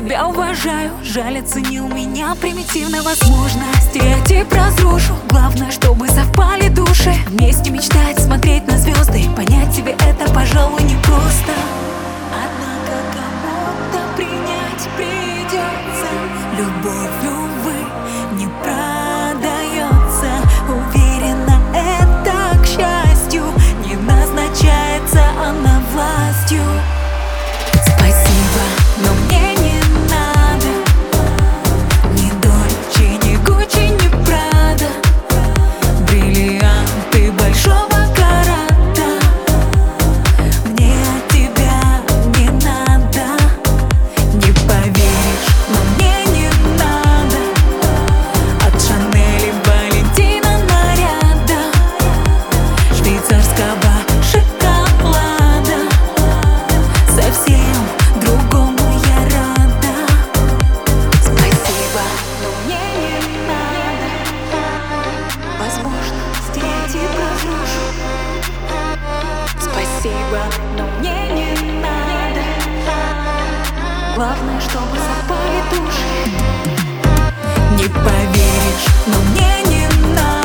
тебя уважаю. Жаль, оценил меня примитивно. Возможно, стереотип разрушу. Главное, чтобы совпали души. Вместе мечтать, смотреть на звезды. Понять тебе это, пожалуй, непросто. Однако кому-то принять придется. Любовь, увы, не продается. Уверена, это, к счастью, не назначается она властью. Спасибо, но мне не надо ни Дольче, ни Гуччи, ни Прада. Бриллианты большого карата мне от тебя не надо. Не поверишь, но мне не надо от Шанель и Валентина наряда, швейцарского шоколада. Совсем другому я рада. Спасибо, но мне не надо. Возможно, стереотип разрушу. Спасибо, но мне не надо. Главное, чтобы совпали души. Не поверишь, но мне не надо